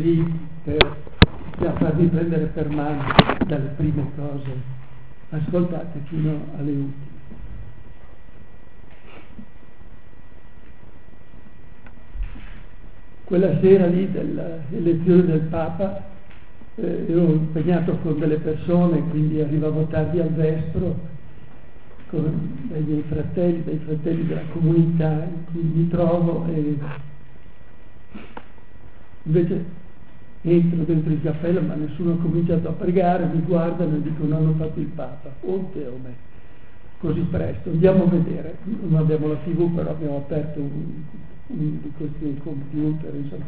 così da farvi prendere per mano dalle prime cose, ascoltate fino alle ultime. Quella sera lì dell'elezione del Papa ero impegnato con delle persone, quindi arrivavo tardi al vespro con dei miei fratelli, dei fratelli della comunità in cui mi trovo, e invece entro dentro il cappello ma nessuno ha cominciato a pregare, mi guardano e dicono: hanno fatto il Papa, onte o me, così presto, andiamo a vedere. Non abbiamo la TV, però abbiamo aperto un di questi computer, insomma.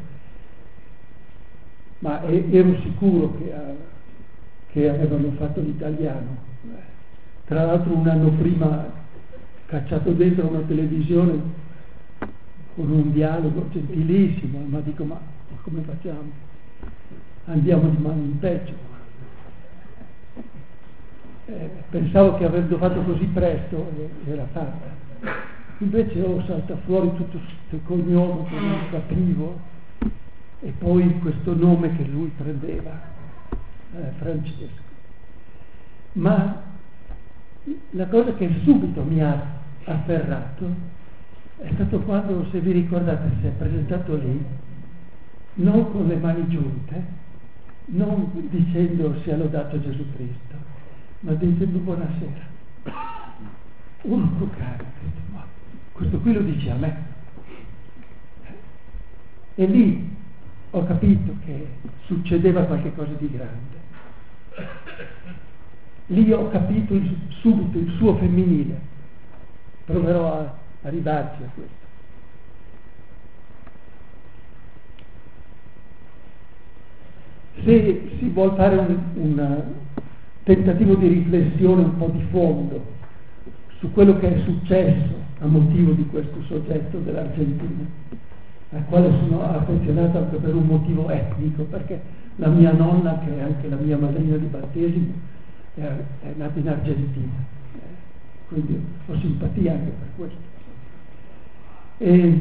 Ma ero sicuro che avevano fatto l'italiano. Tra l'altro un anno prima cacciato dentro una televisione con un dialogo gentilissimo, ma dico: ma come facciamo? Andiamo di mano in peggio. Pensavo che avendo fatto così presto era fatta. Invece salta fuori tutto questo cognome che non capivo, e poi questo nome che lui prendeva, Francesco. Ma la cosa che subito mi ha afferrato è stato quando, se vi ricordate, si è presentato lì, non con le mani giunte, non dicendo sia lodato Gesù Cristo, ma dicendo buonasera. Urco caro, questo qui lo dice a me. E lì ho capito che succedeva qualche cosa di grande. Lì ho capito subito il suo femminile. Proverò a arrivarci a questo. Se si vuol fare un tentativo di riflessione un po' di fondo su quello che è successo a motivo di questo soggetto dell'Argentina, al quale sono affezionato anche per un motivo etnico, perché la mia nonna, che è anche la mia madrina di battesimo, è nata in Argentina, quindi ho simpatia anche per questo. E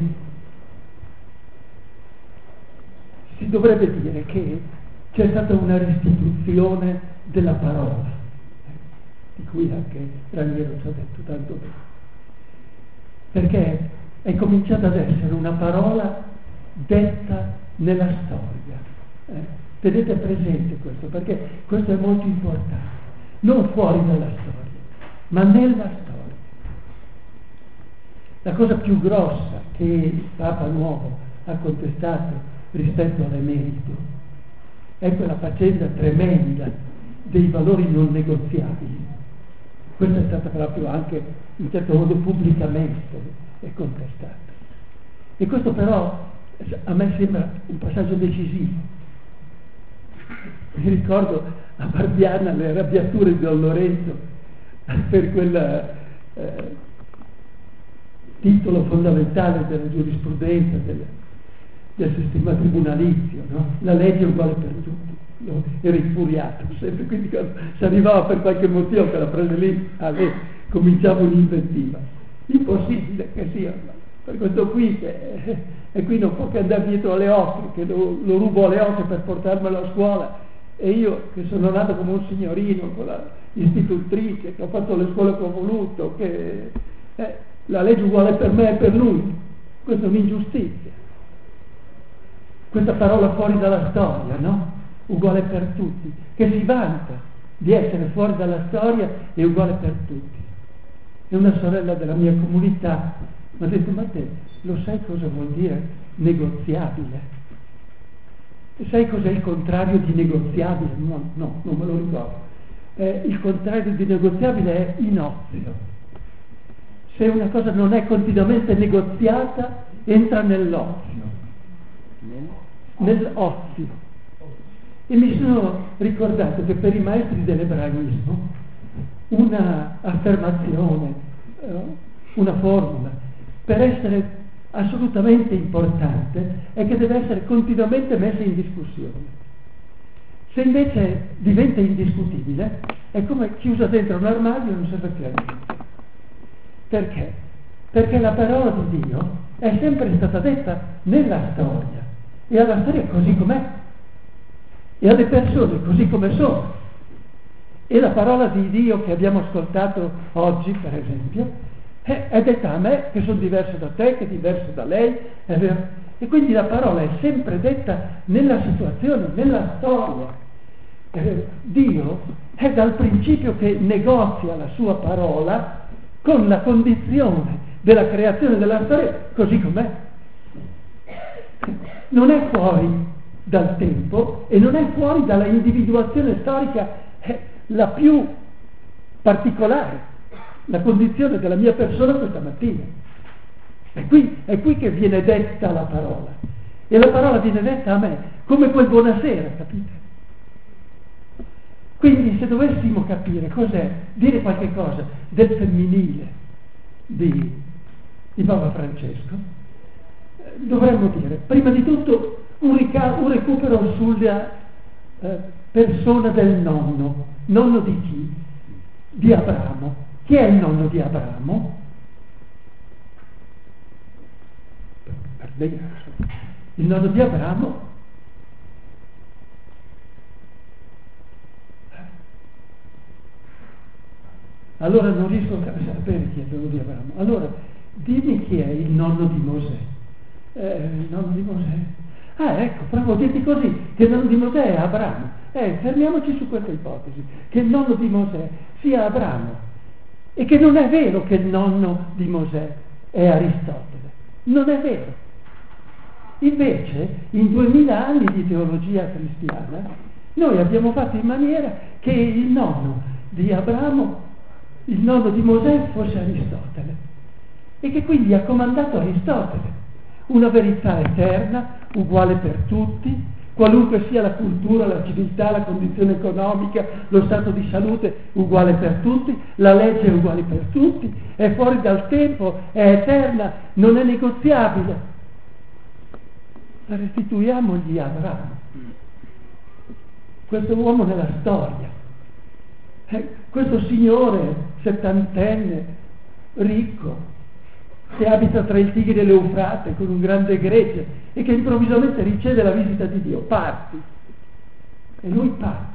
si dovrebbe dire che c'è stata una restituzione della parola, di cui anche Raniero ci ha detto tanto bene, perché è cominciata ad essere una parola detta nella storia. Tenete presente questo, perché questo è molto importante, non fuori dalla storia, ma nella storia. La cosa più grossa che il Papa nuovo ha contestato rispetto all'emerito è quella faccenda tremenda dei valori non negoziabili. Questa è stata proprio anche in certo modo pubblicamente contestata. E questo però a me sembra un passaggio decisivo. Mi ricordo a Barbiana le arrabbiature di Don Lorenzo per quel titolo fondamentale della giurisprudenza del sistema tribunalizio, no? La legge è uguale per tutti. Io ero infuriato sempre, quindi quando si arrivava per qualche motivo che la prese lì, cominciavo un'inventiva. Impossibile che sia per questo qui, e qui non può che andare dietro alle oche, che lo rubo alle oche per portarmelo a scuola, e io che sono nato come un signorino con la istitutrice, che ho fatto le scuole che ho voluto, che la legge uguale per me e per lui. Questa è un'ingiustizia, questa parola fuori dalla storia, no? Uguale per tutti, che si vanta di essere fuori dalla storia e uguale per tutti. E una sorella della mia comunità mi ha detto: ma te lo sai cosa vuol dire negoziabile? E sai cos'è il contrario di negoziabile? No, non me lo ricordo. Il contrario di negoziabile è inozio. Se una cosa non è continuamente negoziata, entra nell'ozio. Nell'ozio. E mi sono ricordato che per i maestri dell'ebraismo una affermazione, una formula, per essere assolutamente importante, è che deve essere continuamente messa in discussione. Se invece diventa indiscutibile, è come chiusa dentro un armadio e non serve più a niente. Perché? Perché la parola di Dio è sempre stata detta nella storia, e alla storia così com'è e alle persone così come sono. E la parola di Dio che abbiamo ascoltato oggi, per esempio, è detta a me, che sono diverso da te, che è diverso da lei, è vero? E quindi la parola è sempre detta nella situazione, nella storia. Dio è dal principio che negozia la sua parola con la condizione della creazione della storia così com'è. Non è fuori dal tempo e non è fuori dalla individuazione storica la più particolare, la condizione della mia persona questa mattina. È qui che viene detta la parola, e la parola viene detta a me come quel buonasera, capite? Quindi se dovessimo capire cos'è, dire qualche cosa del femminile di Papa Francesco, dovremmo dire prima di tutto un recupero sulla persona del nonno di chi? Di Abramo. Chi è il nonno di Abramo? Il nonno di Abramo allora non riesco a sapere chi è il nonno di Abramo. Allora dimmi chi è il nonno di Mosè. Il nonno di Mosè, ecco, provo a dirti così, che il nonno di Mosè è Abramo. Fermiamoci su questa ipotesi, che il nonno di Mosè sia Abramo, e che non è vero che il nonno di Mosè è Aristotele. Non è vero. Invece, in 2000 anni di teologia cristiana, noi abbiamo fatto in maniera che il nonno di Abramo, il nonno di Mosè fosse Aristotele, e che quindi ha comandato Aristotele, una verità eterna, uguale per tutti, qualunque sia la cultura, la civiltà, la condizione economica, lo stato di salute, uguale per tutti, la legge è uguale per tutti, è fuori dal tempo, è eterna, non è negoziabile. La restituiamogli a Abramo, questo uomo nella storia, questo signore settantenne, ricco, che abita tra il Tigri e l'Eufrate con un grande gregge e che improvvisamente riceve la visita di Dio. Parti, e lui parte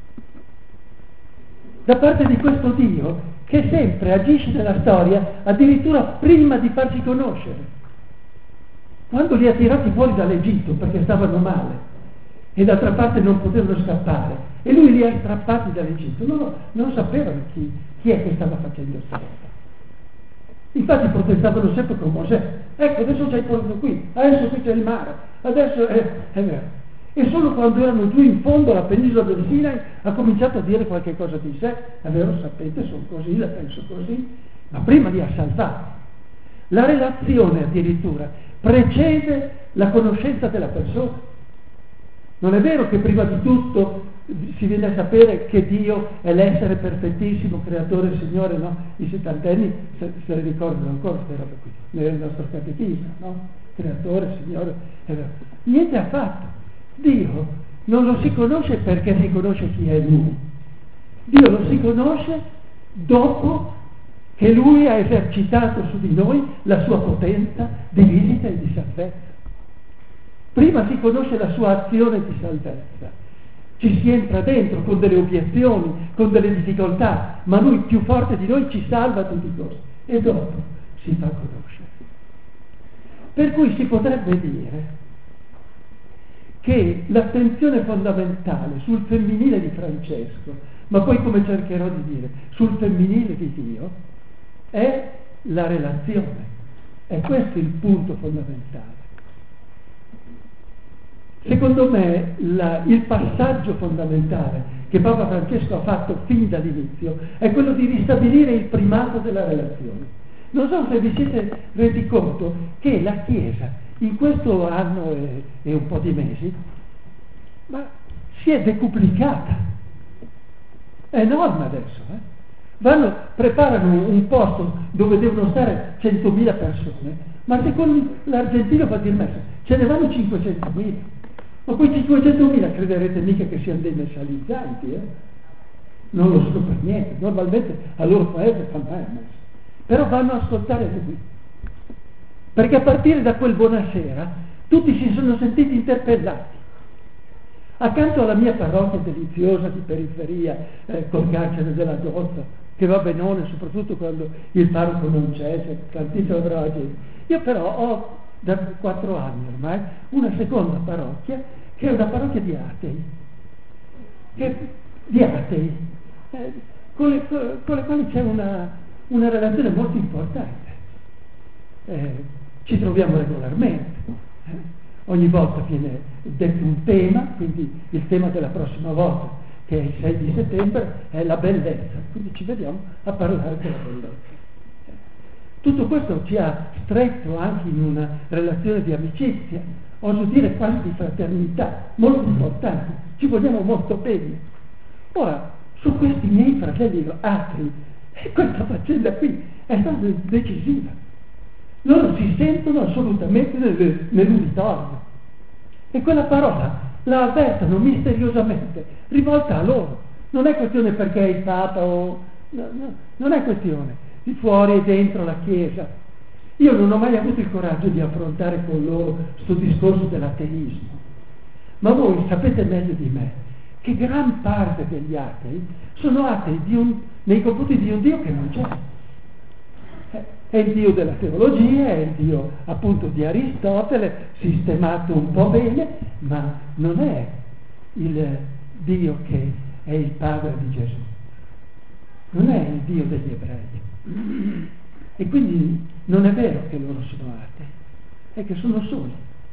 da parte di questo Dio che sempre agisce nella storia addirittura prima di farsi conoscere. Quando li ha tirati fuori dall'Egitto perché stavano male e d'altra parte non potevano scappare, e lui li ha strappati dall'Egitto, non sapevano chi è che stava facendo questa cosa. Infatti protestavano sempre con Mosè. Ecco, adesso c'è il porto qui, adesso qui c'è il mare, adesso è vero. E solo quando erano giù in fondo alla penisola del Sinai ha cominciato a dire qualche cosa di sé. È vero, sapete, sono così, la penso così, ma prima li ha salvati. La relazione addirittura precede la conoscenza della persona. Non è vero che prima di tutto si viene a sapere che Dio è l'essere perfettissimo, creatore, Signore, no? I settantenni se le ricordano ancora queste robe qui, nel nostro catechismo, no? Creatore, Signore, è vero. Niente affatto. Dio non lo si conosce perché si conosce chi è Lui. Dio lo si conosce dopo che Lui ha esercitato su di noi la sua potenza di visita e di salvezza. Prima si conosce la sua azione di salvezza, ci si entra dentro con delle obiezioni, con delle difficoltà, ma Lui più forte di noi ci salva a tutti i costi e dopo si fa conoscere. Per cui si potrebbe dire che l'attenzione fondamentale sul femminile di Francesco, ma poi, come cercherò di dire, sul femminile di Dio, è la relazione. E questo è il punto fondamentale. Secondo me il passaggio fondamentale che Papa Francesco ha fatto fin dall'inizio è quello di ristabilire il primato della relazione. Non so se vi siete resi conto che la Chiesa in questo anno e un po' di mesi si è decuplicata. È enorme adesso. Preparano un posto dove devono stare 100.000 persone, ma secondo l'argentino va a dire ce ne vanno 500.000. Ma quei 500.000 crederete mica che siano dei messalizzanti, non lo sono per niente, normalmente al loro paese fanno messa, però vanno a ascoltare lui, perché a partire da quel buonasera tutti si sono sentiti interpellati accanto alla mia parrocchia deliziosa di periferia, col carcere della Dozza, che va benone, soprattutto quando il parroco non c'è tantissima brava gente. Io però ho da 4 anni ormai una seconda parrocchia, che è una parrocchia di atei, con le quali c'è una relazione molto importante. Ci troviamo regolarmente. Ogni volta viene detto un tema, quindi il tema della prossima volta, che è il 6 di settembre, è la bellezza, quindi ci vediamo a parlare della bellezza. Tutto questo ci ha stretto anche in una relazione di amicizia, oso dire quasi di fraternità, molto importante, ci vogliamo molto bene. Ora, su questi miei fratelli atei, questa faccenda qui è stata decisiva. Loro si sentono assolutamente nell'uditorio e quella parola la avvertono misteriosamente, rivolta a loro. Non è questione perché è il Papa o... non è questione di fuori e dentro la Chiesa. Io non ho mai avuto il coraggio di affrontare con loro questo discorso dell'ateismo, ma voi sapete meglio di me che gran parte degli atei sono atei nei confronti di un Dio che non c'è. È il Dio della teologia, è il Dio appunto di Aristotele, sistemato un po' bene, ma non è il Dio che è il padre di Gesù, non è il Dio degli ebrei. E quindi non è vero che loro sono atei, è che sono soli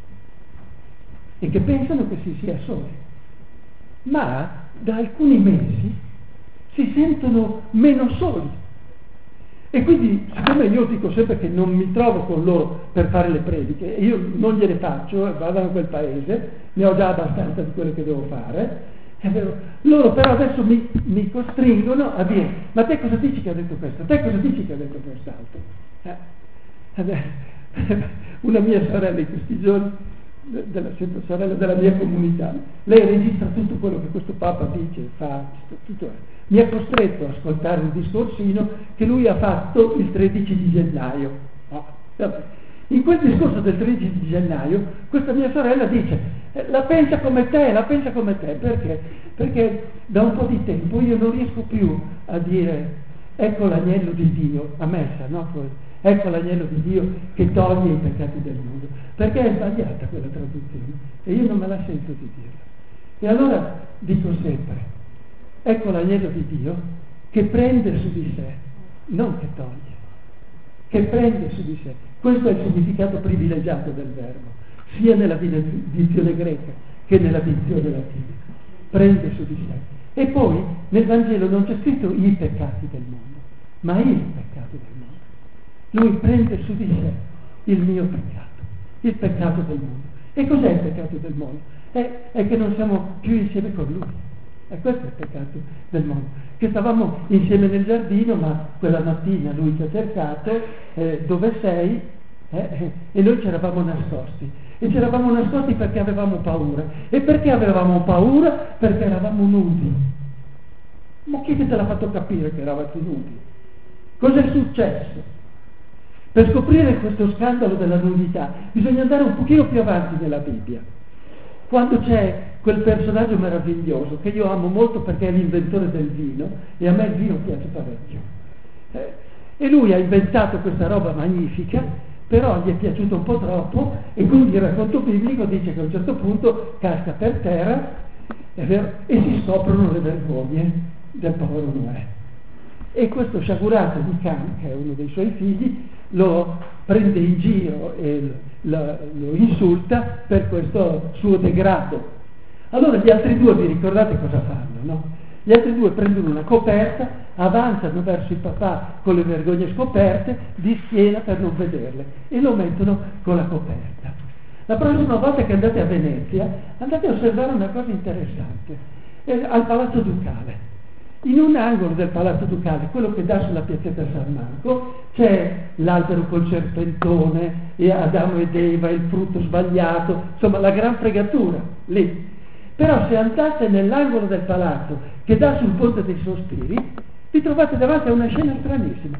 e che pensano che si sia soli, ma da alcuni mesi si sentono meno soli. E quindi, siccome io dico sempre che non mi trovo con loro per fare le prediche, io non gliele faccio, vado a quel paese, ne ho già abbastanza di quello che devo fare, è vero, loro però adesso mi costringono a dire: ma te cosa dici che ha detto questo? Te cosa dici che ha detto quest'altro? Una mia sorella in questi giorni, sempre sorella della mia comunità, lei registra tutto quello che questo Papa dice, fa, tutto. Mi ha costretto ad ascoltare un discorsino che lui ha fatto il 13 di gennaio. In quel discorso del 13 di gennaio questa mia sorella dice: la pensa come te, perché? Perché da un po' di tempo io non riesco più a dire ecco l'agnello di Dio, a messa, no? Ecco l'agnello di Dio che toglie i peccati del mondo, perché è sbagliata quella traduzione e io non me la sento di dirla. E allora dico sempre: ecco l'agnello di Dio che prende su di sé, non che toglie, che prende su di sé. Questo è il significato privilegiato del verbo, sia nella dizione greca che nella dizione latina. Prende su di sé. E poi nel Vangelo non c'è scritto i peccati del mondo, ma il peccato del mondo. Lui prende su di sé il mio peccato, il peccato del mondo. E cos'è il peccato del mondo? È che non siamo più insieme con lui. E questo è il peccato del mondo, che stavamo insieme nel giardino, ma quella mattina lui ci ha cercato, dove sei? E noi ci eravamo nascosti. E ci eravamo nascosti perché avevamo paura. E perché avevamo paura? Perché eravamo nudi. Ma chi te l'ha fatto capire che eravate nudi? Cos'è successo? Per scoprire questo scandalo della nudità bisogna andare un pochino più avanti nella Bibbia. Quando c'è quel personaggio meraviglioso che io amo molto perché è l'inventore del vino, e a me il vino piace parecchio, e lui ha inventato questa roba magnifica, però gli è piaciuto un po' troppo, e quindi il racconto biblico dice che a un certo punto casca per terra, è vero, e si scoprono le vergogne del povero Noè. E questo sciagurato di Cam, che è uno dei suoi figli, lo prende in giro e lo insulta per questo suo degrado. Allora gli altri due, vi ricordate cosa fanno, no? Gli altri due prendono una coperta, avanzano verso il papà con le vergogne scoperte, di schiena per non vederle, e lo mettono con la coperta. La prossima volta che andate a Venezia, andate a osservare una cosa interessante. Al Palazzo Ducale. In un angolo del Palazzo Ducale, quello che dà sulla piazzetta San Marco, c'è l'albero col serpentone, e Adamo ed Eva, il frutto sbagliato, insomma la gran fregatura, lì. Però se andate nell'angolo del palazzo che dà sul Ponte dei Sospiri, vi trovate davanti a una scena stranissima.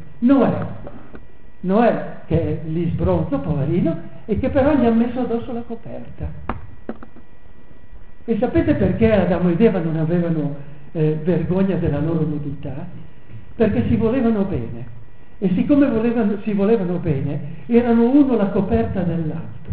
Noè che è lì sbronzo, poverino, e che però gli ha messo addosso la coperta. E sapete perché Adamo ed Eva non avevano vergogna della loro nudità? Perché si volevano bene. E siccome si volevano bene, erano uno la coperta dell'altro.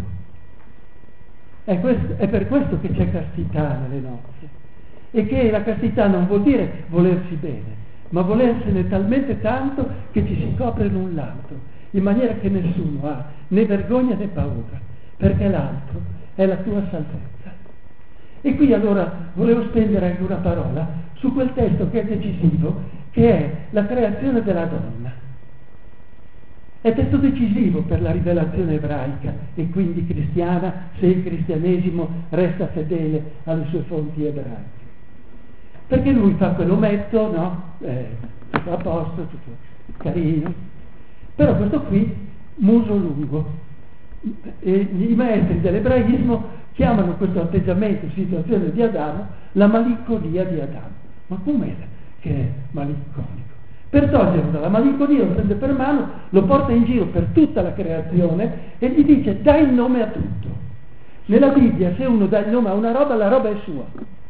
È per questo che c'è castità nelle nozze. E che la castità non vuol dire volersi bene, ma volersene talmente tanto che ci si copre l'un l'altro, in maniera che nessuno ha né vergogna né paura, perché l'altro è la tua salvezza. E qui allora volevo spendere anche una parola su quel testo che è decisivo, che è la creazione della donna. È testo decisivo per la rivelazione ebraica e quindi cristiana, se il cristianesimo resta fedele alle sue fonti ebraiche. Perché lui fa quell'ometto, no? Tutto a posto, tutto carino. Però questo qui, muso lungo. E i maestri dell'ebraismo chiamano questo atteggiamento, situazione di Adamo, la malinconia di Adamo. Ma com'è che è malinconico? Per toglierlo dalla malinconia lo prende per mano, lo porta in giro per tutta la creazione e gli dice dai il nome a tutto. Nella Bibbia se uno dà il nome a una roba, la roba è sua.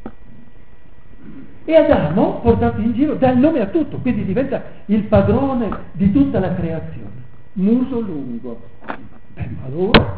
E Adamo, portato in giro, dà il nome a tutto, quindi diventa il padrone di tutta la creazione. Muso lungo. Ma allora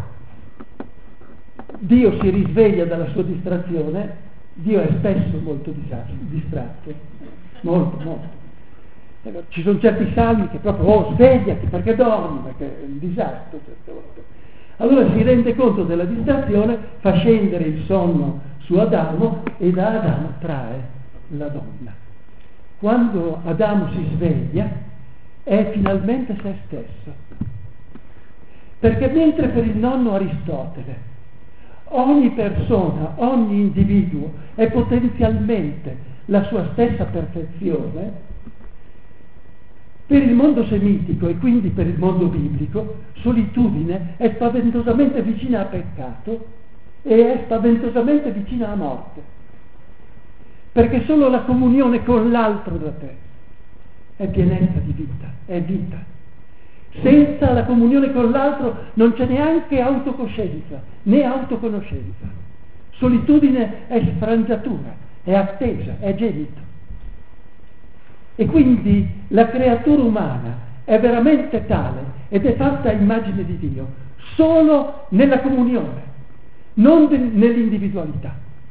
Dio si risveglia dalla sua distrazione. Dio è spesso molto distratto, molto. Ci sono certi salmi che proprio, svegliati perché dormi, perché è un disastro certe volte. Allora si rende conto della distrazione, fa scendere il sonno su Adamo e da Adamo trae la donna. Quando Adamo si sveglia è finalmente se stesso. Perché mentre per il nonno Aristotele ogni persona, ogni individuo è potenzialmente la sua stessa perfezione, per il mondo semitico e quindi per il mondo biblico, solitudine è spaventosamente vicina a peccato e è spaventosamente vicina a morte. Perché solo la comunione con l'altro da te è pienezza di vita, è vita. Senza la comunione con l'altro non c'è neanche autocoscienza, né autoconoscenza. Solitudine è sfrangiatura, è attesa, è gemito. E quindi la creatura umana è veramente tale ed è fatta a immagine di Dio solo nella comunione, non nell'individualità.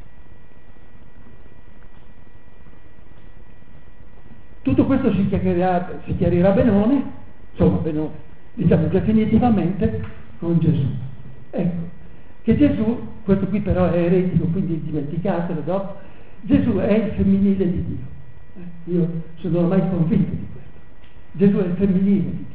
Tutto questo si chiarirà benone, diciamo definitivamente con Gesù. Ecco, che Gesù, questo qui però è eretico, quindi dimenticatelo dopo, Gesù è il femminile di Dio. Io sono ormai convinto di questo. Gesù è il femminile di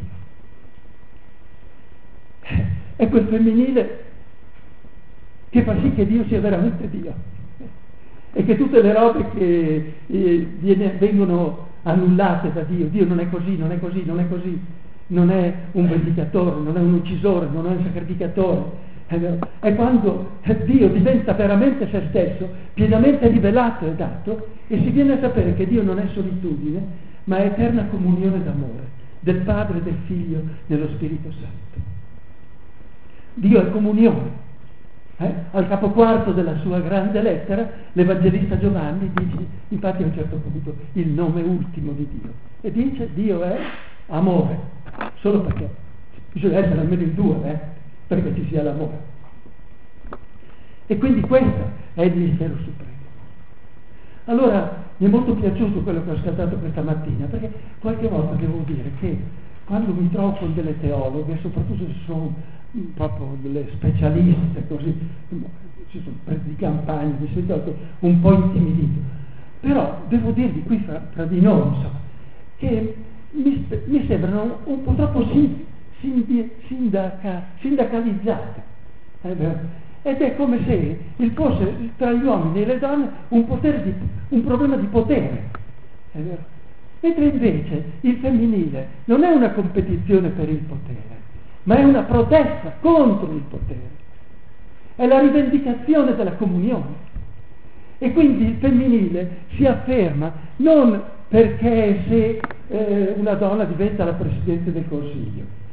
Dio. È quel femminile che fa sì che Dio sia veramente Dio. E che tutte le robe che vengono annullate da Dio, Dio non è così, non è così, non è così, non è un vendicatore, non è un uccisore, non è un sacrificatore. È quando Dio diventa veramente se stesso, pienamente rivelato e dato, e si viene a sapere che Dio non è solitudine, ma è eterna comunione d'amore del Padre, del Figlio, nello Spirito Santo. Dio è comunione. Al capo quarto della sua grande lettera, l'Evangelista Giovanni dice, infatti a un certo punto, il nome ultimo di Dio. E dice, Dio è amore, solo perché bisogna essere almeno in due, perché ci sia l'amore. E quindi questo è il mistero supremo. Allora mi è molto piaciuto quello che ho ascoltato questa mattina, perché qualche volta devo dire che quando mi trovo con delle teologhe, soprattutto se sono proprio delle specialiste, così ci sono presi di campagna, mi sento un po' intimidito, però devo dirvi qui fra di noi, insomma, che mi sembrano un po' troppo sindacalizzate, ed è come se fosse tra gli uomini e le donne un problema di potere, è vero? Mentre invece il femminile non è una competizione per il potere, ma è una protesta contro il potere, è la rivendicazione della comunione. E quindi il femminile si afferma non perché se una donna diventa la Presidente del Consiglio,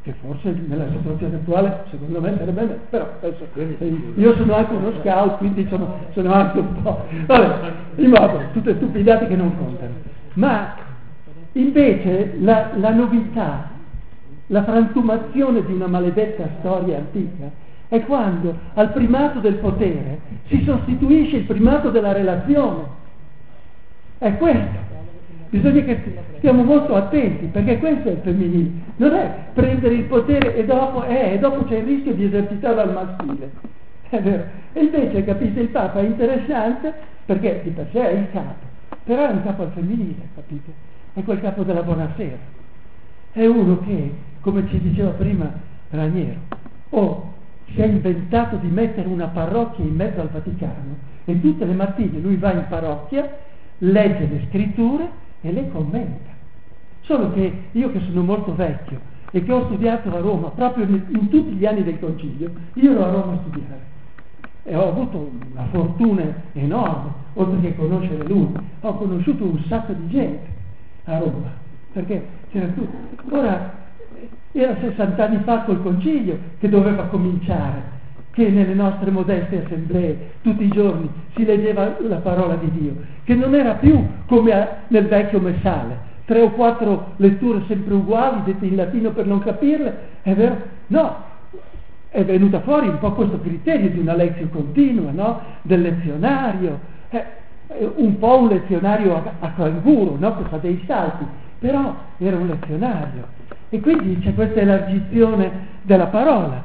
che forse nella situazione attuale secondo me sarebbe meglio, però adesso, io sono anche uno scout, quindi sono anche un po', vabbè, in modo, tutte stupidate che non contano, ma invece la novità, la frantumazione di una maledetta storia antica è quando al primato del potere si sostituisce il primato della relazione. È questo. Bisogna che stiamo molto attenti, perché questo è il femminile. Non è prendere il potere e dopo c'è il rischio di esercitarlo al maschile. È vero. E invece, capite, il Papa è interessante perché di per sé è il capo, però è un capo al femminile, capite? È quel capo della buonasera. È uno che, come ci diceva prima Raniero, si è inventato di mettere una parrocchia in mezzo al Vaticano e tutte le mattine lui va in parrocchia, legge le scritture e le commenta. Solo che io, che sono molto vecchio e che ho studiato a Roma proprio in tutti gli anni del concilio, io ero a Roma a studiare e ho avuto una fortuna enorme, oltre che conoscere lui, ho conosciuto un sacco di gente a Roma, perché c'era tutto. Ora era 60 anni fa col concilio che doveva cominciare, che nelle nostre modeste assemblee tutti i giorni si leggeva la parola di Dio, che non era più come nel vecchio messale, 3 o 4 letture sempre uguali, dette in latino per non capirle, è vero? No, è venuta fuori un po' questo criterio di una lezione continua, no? Del lezionario, un po' un lezionario a canguro, no? Che fa dei salti, però era un lezionario. E quindi c'è questa elargizione della parola.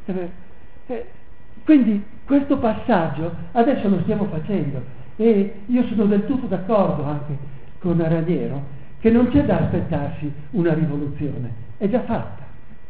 Quindi questo passaggio adesso lo stiamo facendo e io sono del tutto d'accordo anche con Raniero che non c'è da aspettarsi una rivoluzione, è già fatta,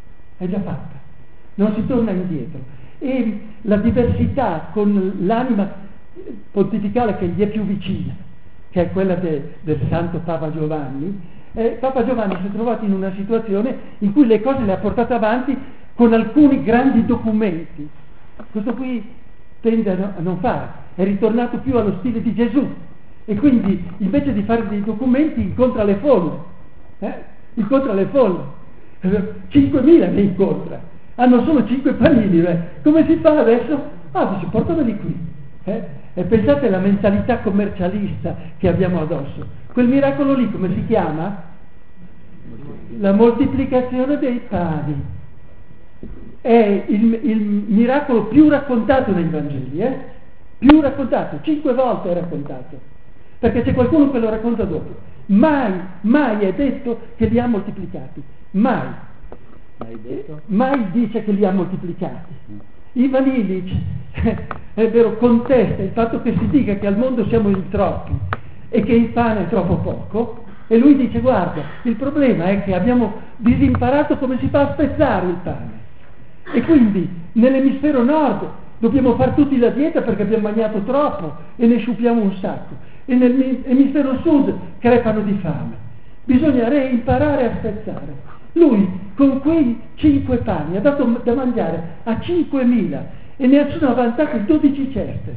non si torna indietro. E la diversità con l'anima pontificale che gli è più vicina, che è quella del santo Papa Giovanni, Papa Giovanni si è trovato in una situazione in cui le cose le ha portate avanti con alcuni grandi documenti. Questo qui tende a non fare, è ritornato più allo stile di Gesù e quindi invece di fare dei documenti incontra le folle, 5.000 ne incontra, hanno solo 5 panini, come si fa adesso? Si portano qui, e pensate alla mentalità commercialista che abbiamo addosso. Quel miracolo lì come si chiama? La moltiplicazione dei pani. È il miracolo più raccontato nei Vangeli, più raccontato, 5 volte è raccontato, perché c'è qualcuno che lo racconta dopo. Mai è detto che li ha moltiplicati, mai dice che li ha moltiplicati. Ivan Illich è vero, contesta il fatto che si dica che al mondo siamo in troppi e che il pane è troppo poco, e lui dice: guarda, il problema è che abbiamo disimparato come si fa a spezzare il pane, e quindi nell'emisfero nord dobbiamo fare tutti la dieta perché abbiamo mangiato troppo e ne sciupiamo un sacco, e nell'emisfero sud crepano di fame. Bisogna imparare a spezzare. Lui con quei 5 pani ha dato da mangiare a 5.000 e ne sono avanzati 12 ceste.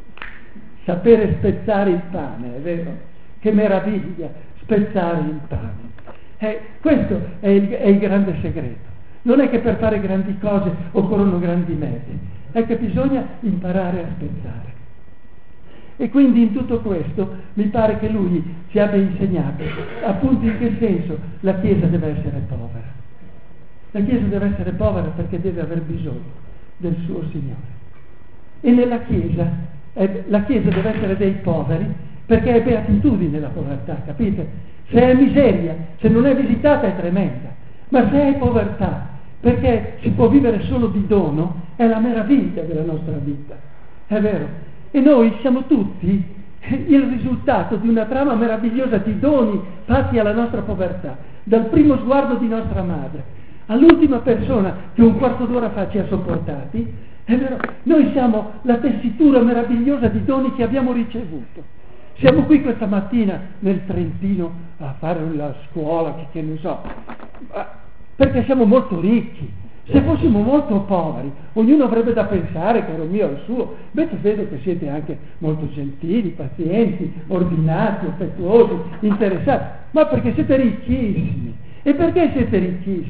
Sapere spezzare il pane, è vero? Che meraviglia, spezzare il pane. Questo è il grande segreto. Non è che per fare grandi cose occorrono grandi mezzi, è che bisogna imparare a spezzare. E quindi in tutto questo mi pare che lui ci abbia insegnato appunto in che senso la Chiesa deve essere povera. La Chiesa deve essere povera perché deve aver bisogno del suo Signore. E nella Chiesa, la Chiesa deve essere dei poveri perché è beatitudine la povertà, capite? Se è miseria, se non è visitata è tremenda, ma se è povertà, perché si può vivere solo di dono, è la meraviglia della nostra vita, è vero? E noi siamo tutti il risultato di una trama meravigliosa di doni fatti alla nostra povertà, dal primo sguardo di nostra madre all'ultima persona che un quarto d'ora fa ci ha sopportati, è vero? Noi siamo la tessitura meravigliosa di doni che abbiamo ricevuto. Siamo qui questa mattina nel Trentino a fare la scuola, che ne so, perché siamo molto ricchi. Se fossimo molto poveri, ognuno avrebbe da pensare, caro mio, al suo. Invece vedo che siete anche molto gentili, pazienti, ordinati, affettuosi, interessati, ma perché siete ricchissimi. E perché siete ricchissimi?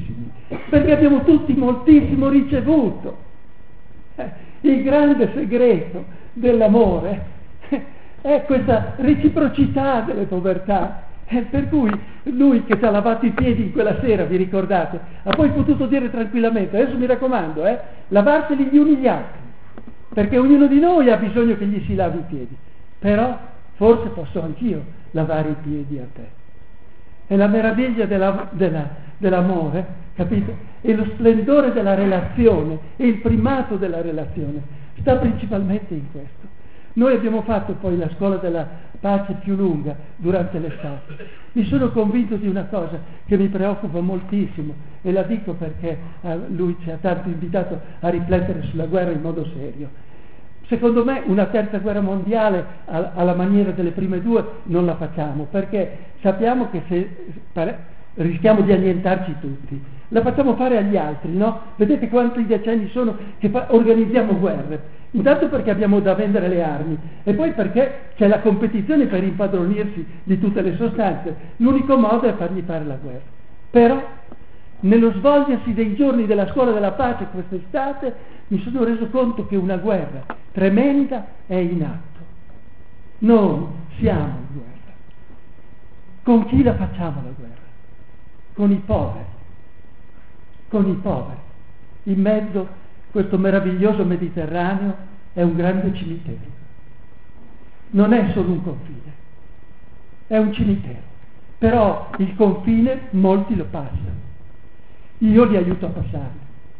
perché abbiamo tutti moltissimo ricevuto. Il grande segreto dell'amore è questa reciprocità delle povertà. Per cui lui che ci ha lavato i piedi in quella sera, vi ricordate, ha poi potuto dire tranquillamente, adesso mi raccomando, lavarseli gli uni gli altri, perché ognuno di noi ha bisogno che gli si lavi i piedi, però forse posso anch'io lavare i piedi a te. E la meraviglia dell'amore, capito? E lo splendore della relazione e il primato della relazione sta principalmente in questo. Noi abbiamo fatto poi la scuola della pace più lunga durante l'estate. Mi sono convinto di una cosa che mi preoccupa moltissimo, e la dico perché lui ci ha tanto invitato a riflettere sulla guerra in modo serio. Secondo me una terza guerra mondiale alla maniera delle prime due non la facciamo, perché sappiamo che rischiamo di annientarci tutti. La facciamo fare agli altri, no? Vedete quanti decenni sono che organizziamo guerre. Intanto perché abbiamo da vendere le armi, e poi perché c'è la competizione per impadronirsi di tutte le sostanze. L'unico modo è fargli fare la guerra. Però nello svolgersi dei giorni della scuola della pace quest'estate mi sono reso conto che una guerra tremenda è in atto. Noi siamo in guerra. Con chi la facciamo la guerra? Con i poveri. Con i poveri. In mezzo questo meraviglioso Mediterraneo è un grande cimitero. Non è solo un confine, è un cimitero. Però il confine molti lo passano. Io li aiuto a passarlo.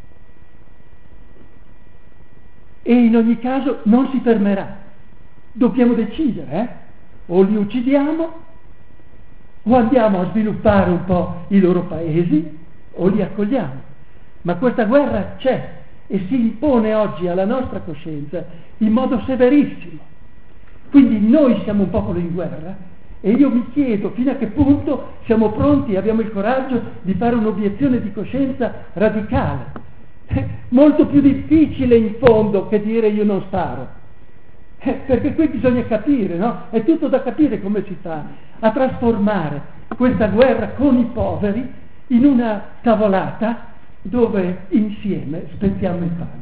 E in ogni caso non si fermerà. Dobbiamo decidere, o li uccidiamo, o andiamo a sviluppare un po' i loro paesi, o li accogliamo. Ma questa guerra c'è e si impone oggi alla nostra coscienza in modo severissimo. Quindi noi siamo un popolo in guerra, e io mi chiedo fino a che punto siamo pronti e abbiamo il coraggio di fare un'obiezione di coscienza radicale. Molto più difficile in fondo che dire io non sparo, perché qui bisogna capire, no? È tutto da capire come si fa a trasformare questa guerra con i poveri in una tavolata dove insieme spezziamo il pane.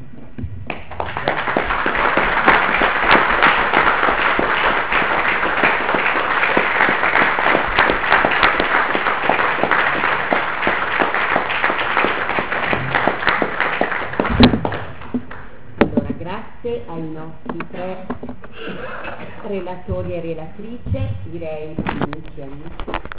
Allora, grazie ai nostri tre relatori e relatrice, direi che iniziamo.